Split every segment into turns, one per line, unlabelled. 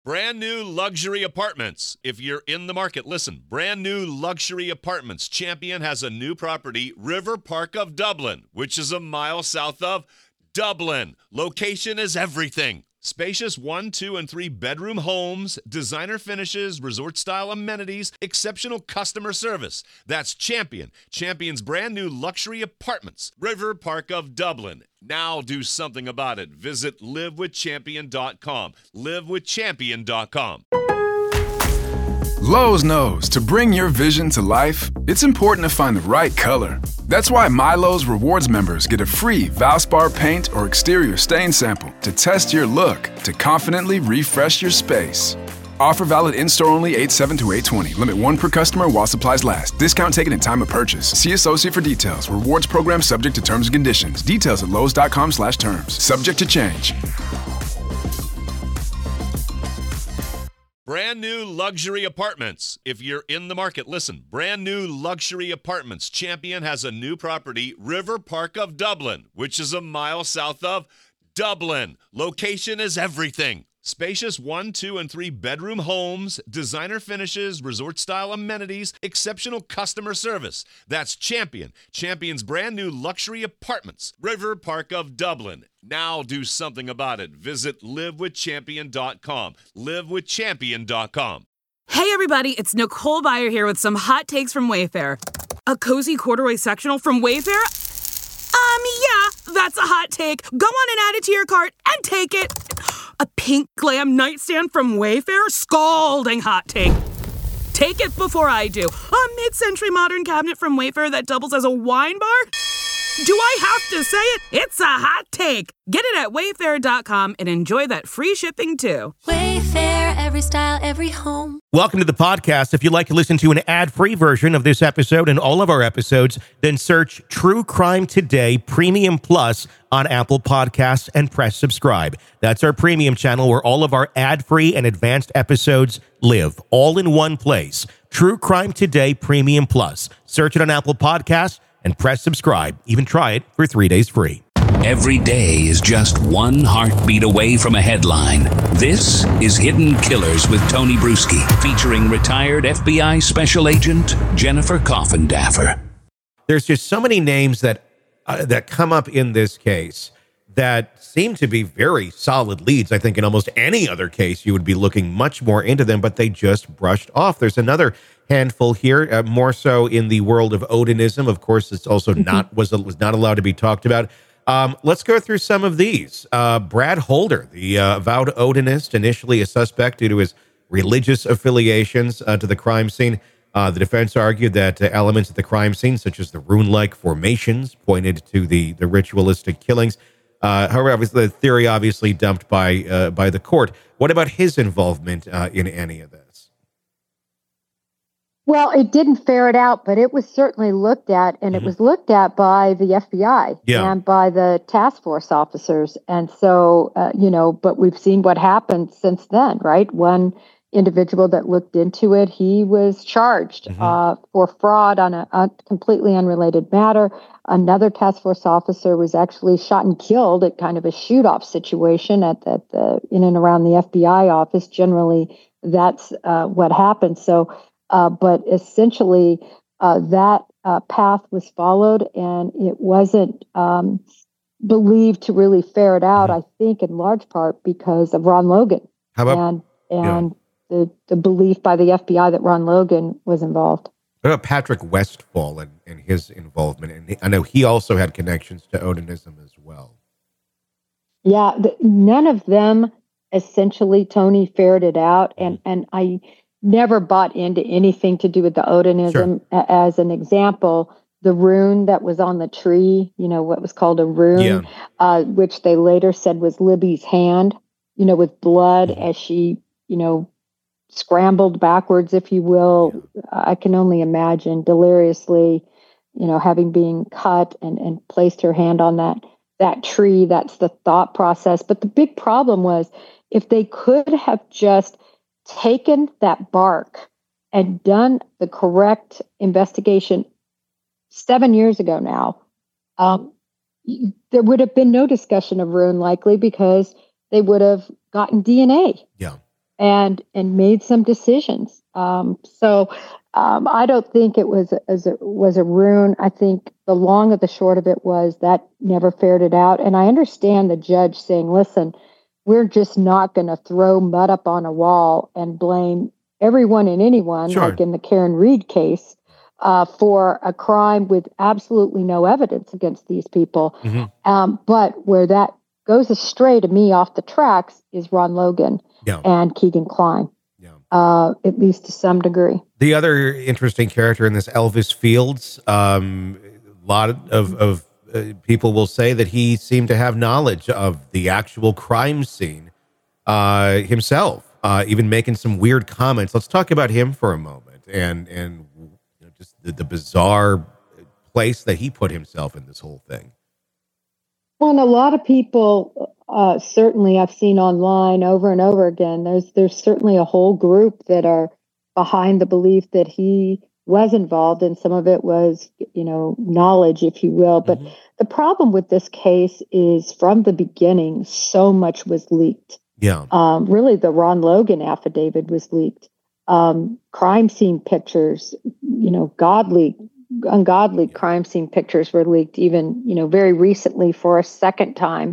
Brand new luxury apartments. If you're in the market, listen. Brand new luxury apartments. Champion has a new property, River Park of Dublin, which is a mile south of Dublin. Location is everything. Spacious 1, 2, and 3 bedroom homes, designer finishes, resort-style amenities, exceptional customer service. That's Champion. Champion's brand new luxury apartments, River Park of Dublin. Now do something about it. Visit livewithchampion.com. livewithchampion.com.
Lowe's knows to bring your vision to life, it's important to find the right color. That's why MyLowe's Rewards members get a free Valspar paint or exterior stain sample to test your look to confidently refresh your space. Offer valid in-store only 8/7 to 8/20. Limit 1 per customer while supplies last. Discount taken in time of purchase. See associate for details. Rewards program subject to terms and conditions. Details at lowes.com/terms. Subject to change.
Brand new luxury apartments. If you're in the market, listen. Brand new luxury apartments. Champion has a new property, River Park of Dublin, which is a mile south of Dublin. Location is everything. Spacious 1, 2, and 3 bedroom homes, designer finishes, resort-style amenities, exceptional customer service. That's Champion. Champion's brand new luxury apartments, River Park of Dublin. Now do something about it. Visit livewithchampion.com. livewithchampion.com.
Hey everybody, it's Nicole Byer here with some hot takes from Wayfair. A cozy corduroy sectional from Wayfair? Yeah, that's a hot take. Go on and add it to your cart and take it. A pink glam nightstand from Wayfair? Scalding hot take. Take it before I do. A mid-century modern cabinet from Wayfair that doubles as a wine bar? Do I have to say it? It's a hot take. Get it at Wayfair.com and enjoy that free shipping too.
Wayfair, every style, every home.
Welcome to the podcast. If you'd like to listen to an ad-free version of this episode and all of our episodes, then search True Crime Today Premium Plus on Apple Podcasts and press subscribe. That's our premium channel where all of our ad-free and advanced episodes live, all in one place. True Crime Today Premium Plus. Search it on Apple Podcasts and press subscribe. Even try it for 3 days free.
Every day is just one heartbeat away from a headline. This is Hidden Killers with Tony Bruschi, featuring retired FBI Special Agent Jennifer Coffindaffer.
There's just so many names that come up in this case that seem to be very solid leads. I think in almost any other case, you would be looking much more into them, but they just brushed off. There's another handful here, more so in the world of Odinism. Of course, it's also was not allowed to be talked about. Let's go through some of these. Brad Holder, the avowed Odinist, initially a suspect due to his religious affiliations to the crime scene. The defense argued that elements at the crime scene, such as the rune-like formations, pointed to the ritualistic killings. However, the theory obviously dumped by the court. What about his involvement in any of this?
Well, it didn't ferret out, but it was certainly looked at, and it was looked at by the FBI and by the task force officers. And so, but we've seen what happened since then, right? One individual that looked into it, he was charged for fraud on a completely unrelated matter. Another task force officer was actually shot and killed at kind of a shoot-off situation at the in and around the FBI office. Generally, that's what happened. So, but essentially, that path was followed, and it wasn't believed to really ferret out. I think in large part because of Ron Logan.
How about
the belief by the FBI that Ron Logan was involved.
What about Patrick Westphal and his involvement? And I know he also had connections to Odinism as well.
Yeah, none of them essentially, Tony, ferreted out. And I never bought into anything to do with the Odinism.
Sure.
As an example, the rune that was on the tree, what was called a rune, which they later said was Libby's hand, with blood as she, scrambled backwards, if you will. I can only imagine deliriously, having been cut and placed her hand on that tree. That's the thought process. But the big problem was if they could have just taken that bark and done the correct investigation 7 years ago now, there would have been no discussion of rune likely because they would have gotten DNA.
Yeah.
and made some decisions. I don't think it was a ruin. I think the long of the short of it was that never fared it out. And I understand the judge saying, listen, we're just not going to throw mud up on a wall and blame everyone and anyone,
Sure.
like in the Karen Reed case, for a crime with absolutely no evidence against these people.
Mm-hmm.
But where that goes astray to me off the tracks is Ron Logan and Keegan Kline. At least to some degree.
The other interesting character in this, Elvis Fields, a lot of people will say that he seemed to have knowledge of the actual crime scene himself, even making some weird comments. Let's talk about him for a moment and just the bizarre place that he put himself in this whole thing.
Well, and a lot of people, certainly I've seen online over and over again, there's certainly a whole group that are behind the belief that he was involved, and some of it was, knowledge, if you will. But the problem with this case is from the beginning, so much was leaked.
Yeah.
Really, the Ron Logan affidavit was leaked. Crime scene pictures, ungodly crime scene pictures were leaked, even, very recently for a second time.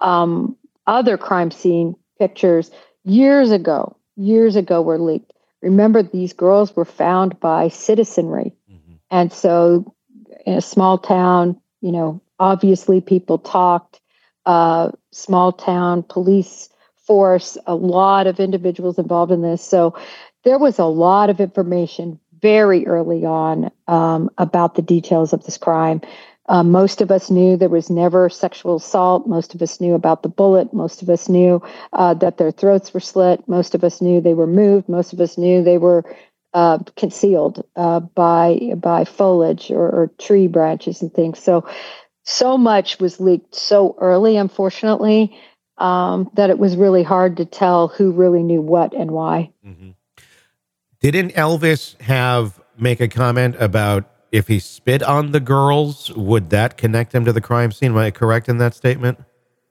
Other crime scene pictures years ago were leaked. Remember, these girls were found by citizenry. And so in a small town, obviously people talked, small town police force, a lot of individuals involved in this. So there was a lot of information very early on about the details of this crime. Most of us knew there was never sexual assault. Most of us knew about the bullet. Most of us knew that their throats were slit. Most of us knew they were moved. Most of us knew they were concealed by foliage or tree branches and things. So much was leaked so early, unfortunately, that it was really hard to tell who really knew what and why.
Mm-hmm. Didn't Elvis make a comment about if he spit on the girls, would that connect him to the crime scene? Am I correct in that statement?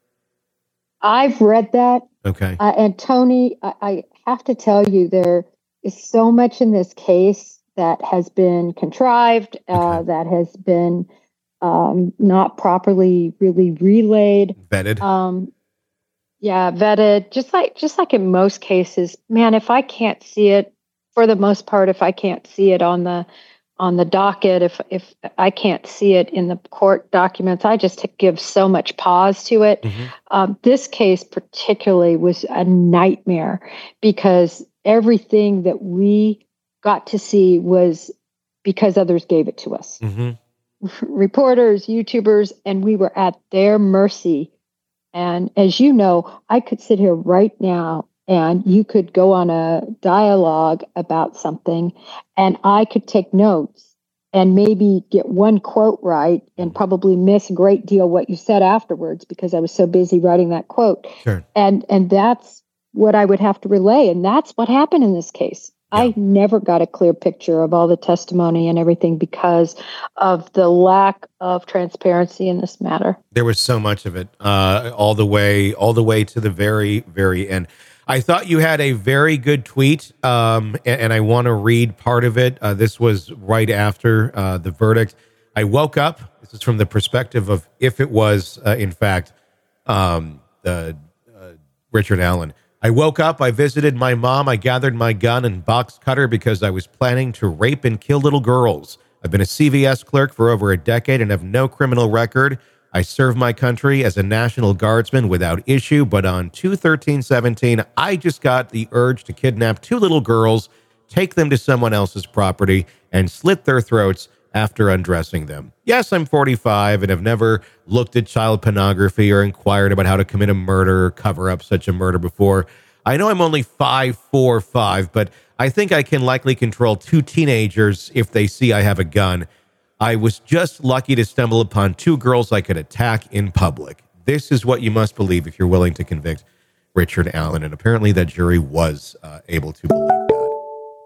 I've read that.
Okay.
And Tony, I have to tell you, there is so much in this case that has been contrived, that has been not properly really relayed.
Vetted.
Vetted. Just like in most cases, man, if I can't see it, for the most part, if I can't see it on the docket, if I can't see it in the court documents, I just give so much pause to it. This case particularly was a nightmare because everything that we got to see was because others gave it to us. Reporters, YouTubers, and we were at their mercy. And as you know, I could sit here right now and you could go on a dialogue about something and I could take notes and maybe get one quote right and probably miss a great deal what you said afterwards because I was so busy writing that quote.
Sure.
And that's what I would have to relay. And that's what happened in this case. Yeah. I never got a clear picture of all the testimony and everything because of the lack of transparency in this matter.
There was so much of it, all the way to the very, very end. I thought you had a very good tweet, and I want to read part of it. This was right after the verdict. I woke up. This is from the perspective of if it was, in fact, Richard Allen. I woke up. I visited my mom. I gathered my gun and box cutter because I was planning to rape and kill little girls. I've been a CVS clerk for over a decade and have no criminal record. I serve my country as a National Guardsman without issue, but on 2/13/17, I just got the urge to kidnap two little girls, take them to someone else's property, and slit their throats after undressing them. Yes, I'm 45 and have never looked at child pornography or inquired about how to commit a murder or cover up such a murder before. I know I'm only 5'4", but I think I can likely control two teenagers if they see I have a gun. I was just lucky to stumble upon two girls I could attack in public. This is what you must believe if you're willing to convict Richard Allen. And apparently that jury was able to believe that.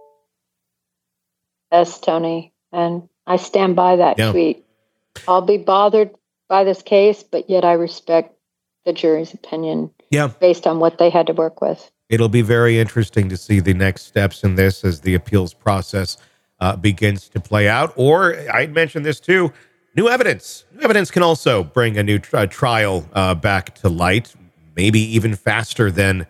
Yes, Tony. And I stand by that tweet. I'll be bothered by this case, but yet I respect the jury's opinion based on what they had to work with.
It'll be very interesting to see the next steps in this as the appeals process begins to play out. Or I'd mentioned this too, new evidence. New evidence can also bring a new trial back to light, maybe even faster than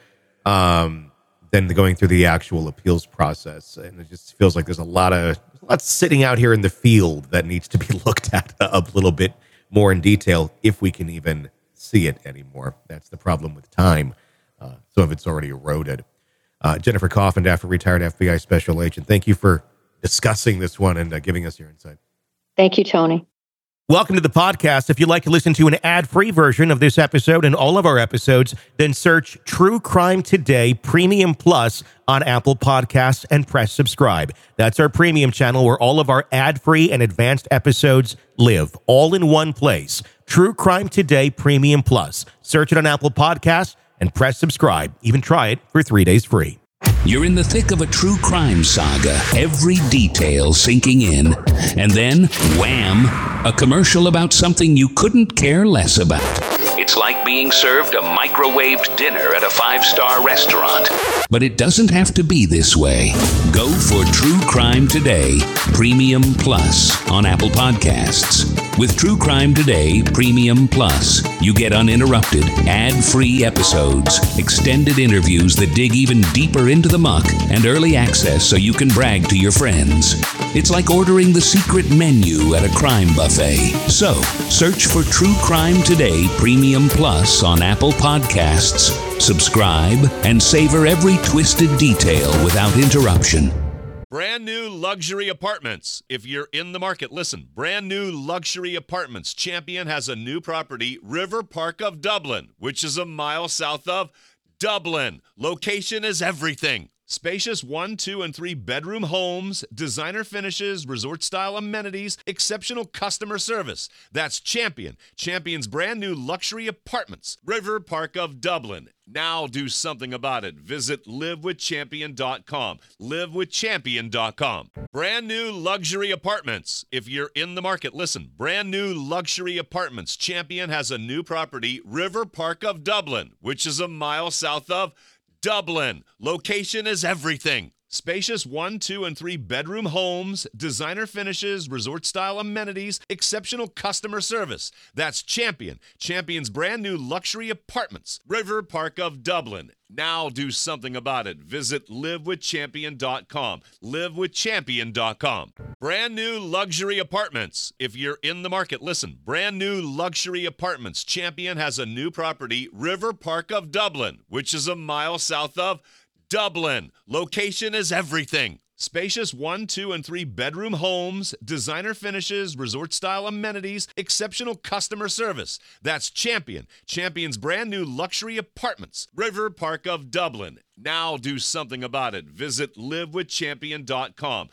going through the actual appeals process. And it just feels like there's a lot sitting out here in the field that needs to be looked at a little bit more in detail if we can even see it anymore. That's the problem with time. Some of it's already eroded. Jennifer Coffendaff, retired FBI special agent, thank you for discussing this one and giving us your insight.
Thank you, Tony.
Welcome to the podcast. If you'd like to listen to an ad-free version of this episode and all of our episodes, then search True Crime Today Premium Plus on Apple Podcasts and press subscribe. That's our premium channel where all of our ad-free and advanced episodes live, all in one place. True Crime Today Premium Plus. Search it on Apple Podcasts and press subscribe. Even try it for 3 days free.
You're in the thick of a true crime saga, every detail sinking in. And then, wham, a commercial about something you couldn't care less about. It's like being served a microwaved dinner at a 5-star restaurant. But it doesn't have to be this way. Go for True Crime Today Premium Plus on Apple Podcasts. With True Crime Today Premium Plus, you get uninterrupted, ad-free episodes, extended interviews that dig even deeper into the muck, and early access so you can brag to your friends. It's like ordering the secret menu at a crime buffet. So, search for True Crime Today Premium Plus on Apple Podcasts, subscribe, and savor every twisted detail without interruption.
Brand new luxury apartments. If you're in the market, listen. Brand new luxury apartments. Champion has a new property, River Park of Dublin, which is a mile south of Dublin. Location is everything. Spacious 1, 2, and 3 bedroom homes, designer finishes, resort-style amenities, exceptional customer service. That's Champion. Champion's brand new luxury apartments, River Park of Dublin. Now do something about it. Visit livewithchampion.com. Livewithchampion.com. Brand new luxury apartments. If you're in the market, listen. Brand new luxury apartments. Champion has a new property, River Park of Dublin, which is a mile south of Dublin. Location is everything. Spacious 1, 2, and 3 bedroom homes, designer finishes, resort-style amenities, exceptional customer service. That's Champion. Champion's brand new luxury apartments, River Park of Dublin. Now do something about it. Visit livewithchampion.com. Livewithchampion.com. Brand new luxury apartments. If you're in the market, listen. Brand new luxury apartments. Champion has a new property, River Park of Dublin, which is a mile south of Dublin. Location is everything. Spacious 1, 2, and 3 bedroom homes, designer finishes, resort-style amenities, exceptional customer service. That's Champion. Champion's brand new luxury apartments, River Park of Dublin. Now do something about it. Visit livewithchampion.com.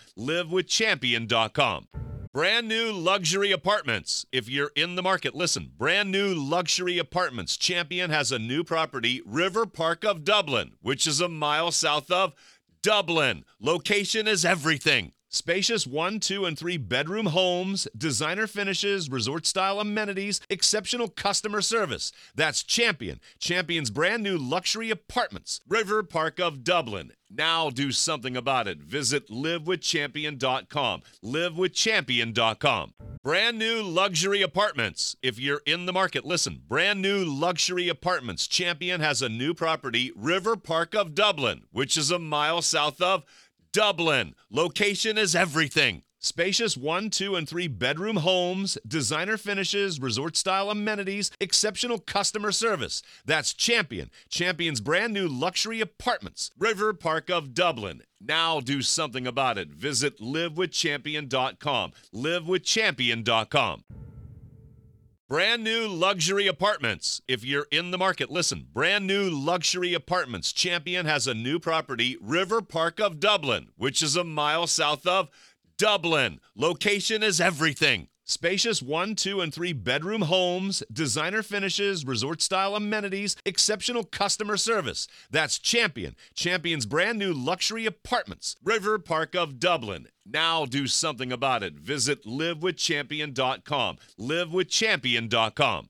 Livewithchampion.com. Brand new luxury apartments. If you're in the market, listen. Brand new luxury apartments. Champion has a new property, River Park of Dublin, which is a mile south of Dublin. Location is everything. Spacious 1, 2, and 3 bedroom homes, designer finishes, resort-style amenities, exceptional customer service. That's Champion. Champion's brand new luxury apartments, River Park of Dublin. Now do something about it. Visit livewithchampion.com. Livewithchampion.com. Brand new luxury apartments. If you're in the market, listen. Brand new luxury apartments. Champion has a new property, River Park of Dublin, which is a mile south of Dublin. Location is everything. Spacious 1, 2, and 3 bedroom homes, designer finishes, resort-style amenities, exceptional customer service. That's Champion. Champion's brand new luxury apartments, River Park of Dublin. Now do something about it. Visit livewithchampion.com. Livewithchampion.com. Brand new luxury apartments. If you're in the market, listen. Brand new luxury apartments. Champion has a new property, River Park of Dublin, which is a mile south of Dublin. Location is everything. Spacious 1, 2, and 3 bedroom homes, designer finishes, resort-style amenities, exceptional customer service. That's Champion. Champion's brand new luxury apartments, River Park of Dublin. Now do something about it. Visit livewithchampion.com. Livewithchampion.com.